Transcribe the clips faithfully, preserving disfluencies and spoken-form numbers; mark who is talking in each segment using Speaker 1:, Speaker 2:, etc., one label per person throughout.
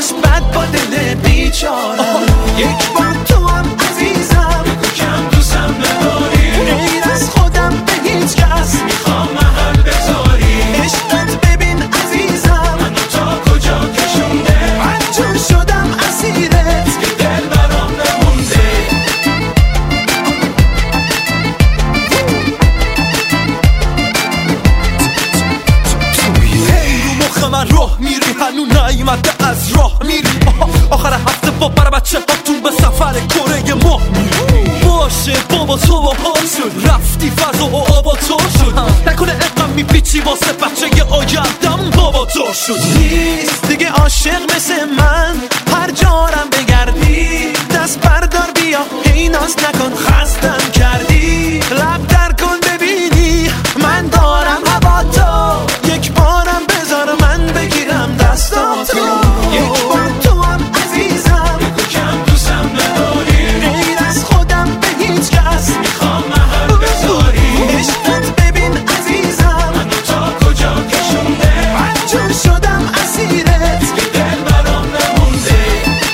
Speaker 1: داشت بد با دل بیچارم. یک بار تو هم عزیزم بگو کم دوستم نداری، غیر از خودم به هیچ کس میخوام محل بذاری. عشقت ببین عزیزم منو تا کجا کشونده، من جون شدم اسیرت که دل برام نمونده. من راه میری هنو نیومده از راه میری، آخر هفته با بر بچه هاتون به سفر کره ماه میری. باشه بابا تو با حال شد، رفتی فضا و آبا تو شد، نکنه اقم میپیچی واسه بچه یه آیندم بابا تو شد. نیست دیگه عاشق مثل من، هر جارم بگردی دست بردار بیا، هی ناز نکن خستم کردی. لب در کن ببینی من دارم هوا تو، یک بارم بذار من بگیرم دستاتو. یک بار تو هم عزیزم بگو کم دوستم نداری، غیر از خودم به هیچ کس میخوام محل بذاری. عشقت ببین عزیزم منو تا کجا کشونده، من جون شدم اسیرت که دل برام نمونده.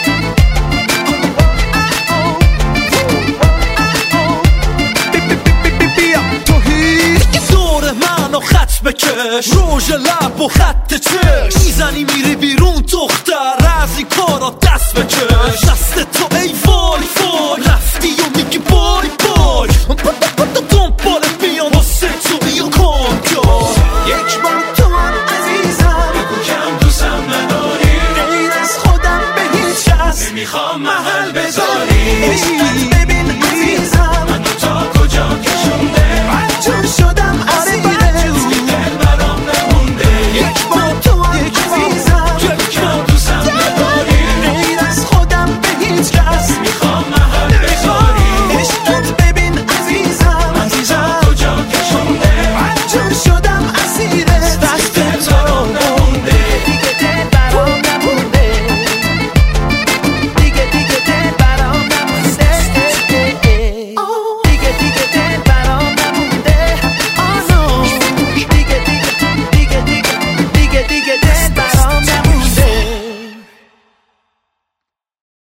Speaker 1: بیا تو هیچ دور منو خط بکش، روژ لب و خط چش میزنی میری بیرون دختر، از این کارا دست بکش. دست تو ای وای